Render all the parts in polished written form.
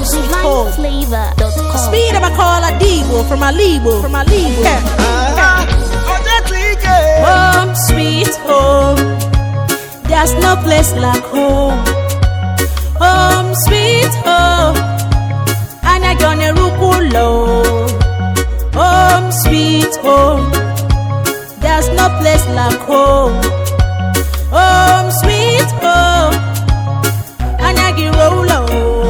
sweet home. DivineFlavor.com. Speed of a call a Debo from a Libo. Home, sweet home. There's no place like home. Home, sweet home. And I gonna rukulo. Home, sweet home. There's no place like home. Home, sweet home. And I get roll.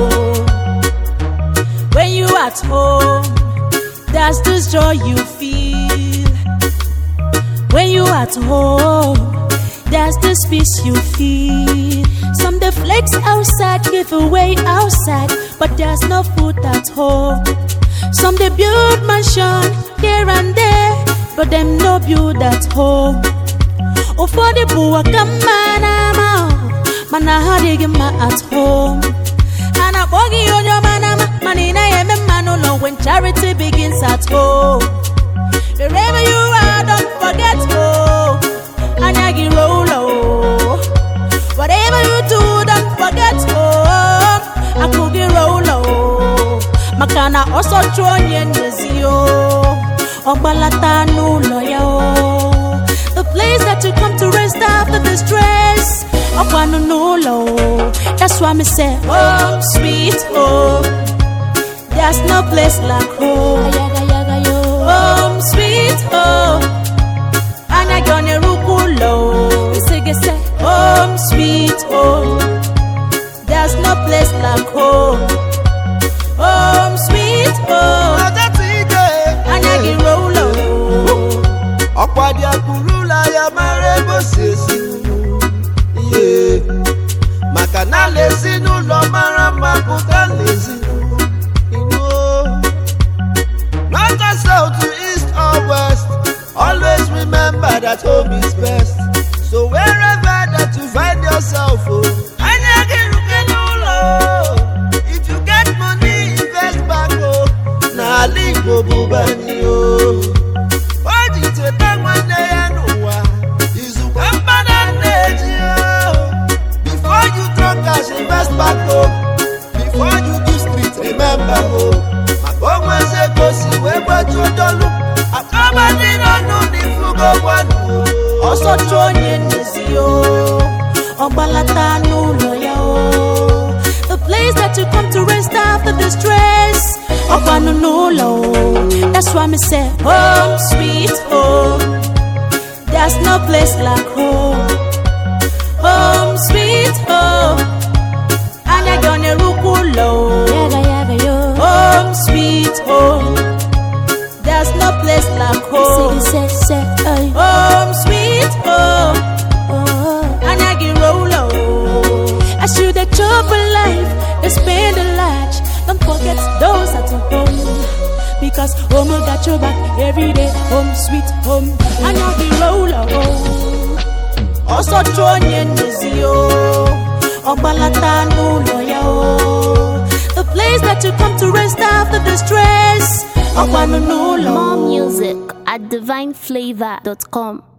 When you at home, that's this joy you feel. When you at home, that's this peace you feel. Some the flakes outside give away outside, but there's no food at home. Some they build mansion here and there, but them no build at home. Oh, for the boy come man, I had to get my at home. And a bogey on your man in a man no when charity begins at home. Wherever you are, don't forget home. And I get roll. Whatever you do, don't forget home. I could get roll. Makana also join in the zio. Obalata no loyal. The place that you come to rest after the stress. No low. That's why me say home, sweet home. There's no place like home. Home, sweet home. And I gonna rukulo. Say home, sweet home. There's no place like home. Home, sweet home. And I get rolo. Okwadia kurula ya marebo sesi. Makana lazy no lo marama kuta lazy. Not just south to east or west. Always remember that home is best. So wherever that you find yourself, if you get money, invest back home. Na ligo bubani oh. Invest back home. Before you give street, remember home. My home say go see where but you don't look. I come and don't know the fugo one. Also join in the zio. Obalata no loyal. The place that you come to rest after the stress. Obano no low. That's why me say home, sweet home. There's no place like home. Home, sweet home. And I gonna rukulo. Home, sweet home. There's no place like home. Home, sweet home. And I get rolo. I should have chop a life, they spend a large. Don't forget those at home. Because home got your back every day. Home, sweet home. And I get rolo. Also join in the zio. Obalata no loyal. The place that you come to rest after the stress. More music at DivineFlavor.com.